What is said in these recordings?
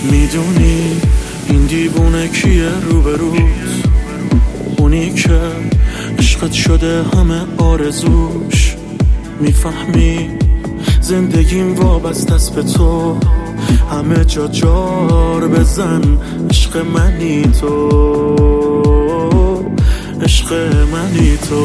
میدونی این دیوونه کیه روبروت؟ اونی که عشقت شده همه آرزوش. میفهمی زندگیم وابسته است به تو، همه جا جار بزن عشق منی تو، عشق منی تو.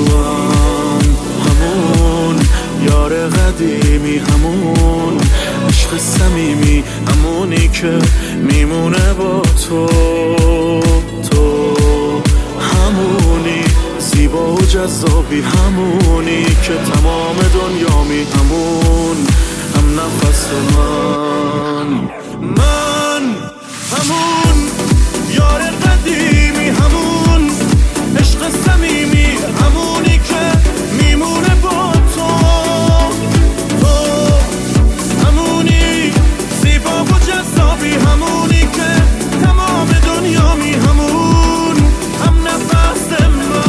همون یار قدیمی، همون عشق صمیمی، همونی که میمونه با تو. تو همونی زیبا و جذابی، همونی که تمام دنیامی، همون هم نفس من همون یار قدیمی، همون عشق صمیمی، همونی که میمونه با تو. تو همونی زیبا و جذابی، همونی که تمام دنیامی، همون هم نفس من.